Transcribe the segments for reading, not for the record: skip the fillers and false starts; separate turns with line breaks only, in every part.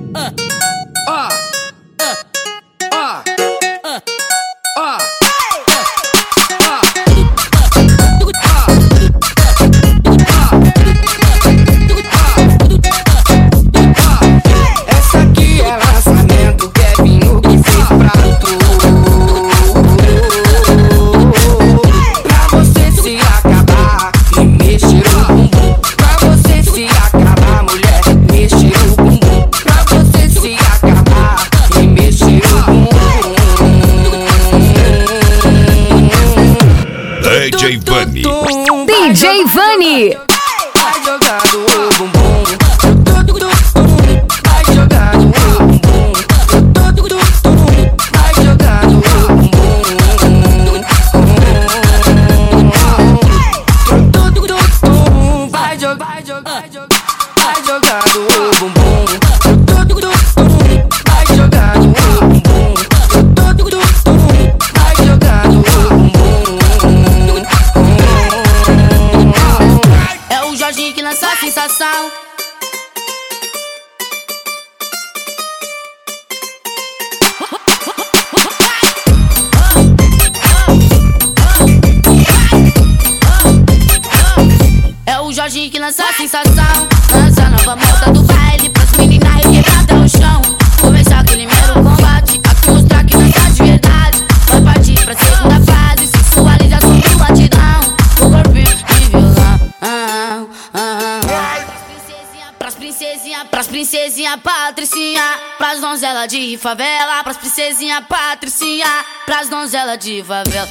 Essa aqui é lançamento, Kevinho que fez pra tu. Pra você se acabar e mexer o bumbum. Pra você se acabar, mulher, mexer o bumbum. Pra você se acabar e mexer o bumbum.
DJ Vani.
DJ Vani.
Vai jogando o bumbum. Vai jogando o bumbum. Vai jogando o bumbum. Vai jogando o bumbum. Vai jogando o bumbum. Vai jogando o bumbum.
É o Jorginho que lança a sensação. É o Jorginho que lança a sensação. Lança a nova moda do baile pras meninas e quebrar até o chão. Começar aquele mero combate, aqui mostrar que lança de verdade. Vai partir pra segunda fase, sensualização do batidão. O corpinho de violão. Pras princesinha patricinha, pras donzela de favela. Pras princesinha patricinha, pras donzela de favela.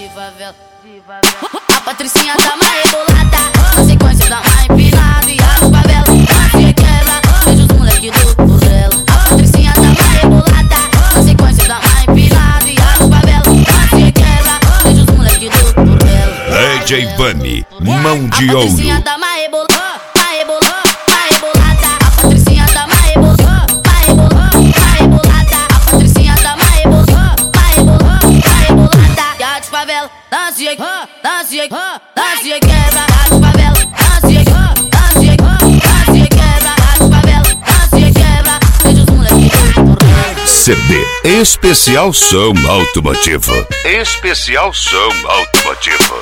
A patricinha tá mais rebolada, na sequência da mais empinada. E a favela, nasce e quebra, vejo os moleque do dela. A patricinha tá mais rebolada, na sequência da mais empinada. E a favela, nasce e quebra, vejo os moleque do dela.
DJ Vani, mão de
A
ouro.
patricinha tá mais rebolada, mais rebolada. A patricinha tá mais rebolada, mais rebolada. A patricinha tá mais rebolada, mais rebolada. E a de favela, dança e quebra. A de favela, dança e quebra. A de favela, dança e quebra. Vejo os moleques do dela.
CD Especial Som Automotivo. Especial Som Automotivo.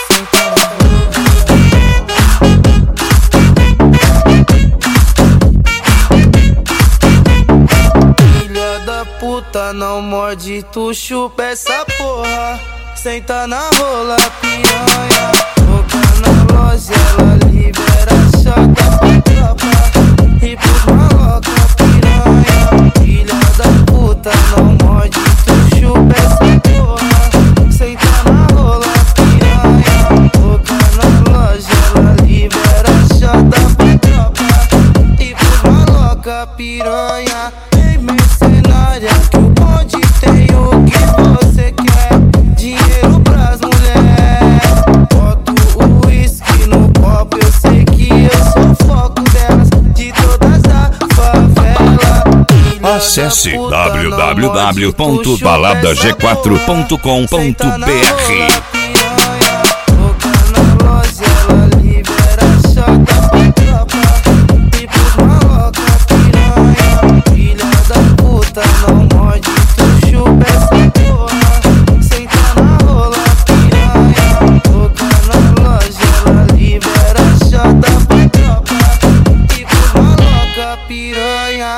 Filha da puta, não morde, tu chupa essa porra. Senta na rola, piranha. Toca na loja, ela libera a chata pra tropa. E pros maloca, piranha. Filha da puta, não morde, tu chupa essa porra. Senta na rola, piranha. Toca na loja, ela libera a chata pra tropa. E pros maloca, piranha. Ei, mercenária, que o bonde tem o que você quer. Dinheiro pras mulheres. Boto o uísque no copo, eu sei que eu sou foco delas. De todas da favela.
Acesse www.baladag4.com.br.
Não morde, tu chupa essa porra. Senta na rola, piranha. Toca na loja, ela libera a chata pra tropa. E pros maloca, piranha.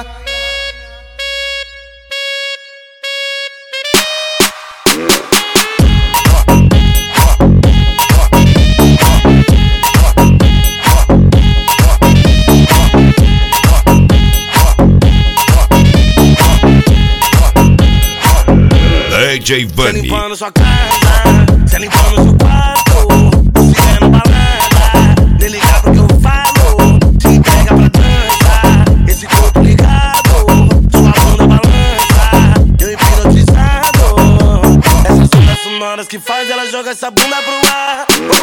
DJ Vani.
Limpando sua casa, cê limpando seu quarto. Se é no balada, nem ligar pro que eu falo. Se entrega pra dança, esse corpo ligado. Sua bunda balança, eu hipnotizado. Essas ondas sonoras que faz ela joga essa bunda pro ar.